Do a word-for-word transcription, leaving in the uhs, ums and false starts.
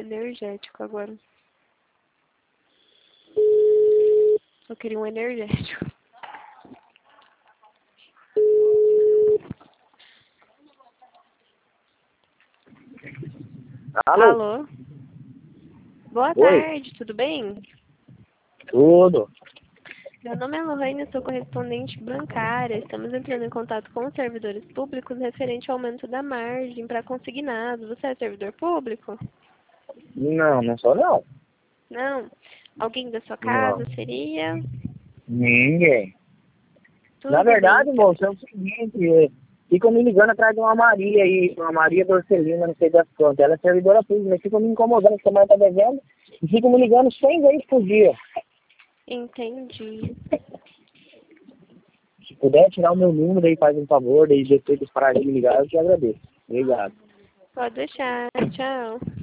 energético agora. Eu queria um energético. Alô? Alô? Boa Oi. tarde, tudo bem? Tudo. Meu nome é Lohane, eu sou correspondente bancária. Estamos entrando em contato com os servidores públicos referente ao aumento da margem para consignado. Você é servidor público? Não, não sou não. Não? Alguém da sua Não. casa seria? Ninguém. Na Tudo bem, verdade, então. moço, é o seguinte, é, ficam me ligando atrás de uma Maria aí, uma Maria Dorcelina, não sei das quantas. Ela é servidora pública, mas ficam me incomodando, que a mãe tá devendo, e ficam me ligando cem vezes por dia. Entendi. Se puder tirar o meu número aí, faz um favor, daí depois eles pararem de me ligar, eu te agradeço. Obrigado. Pode deixar. Tchau.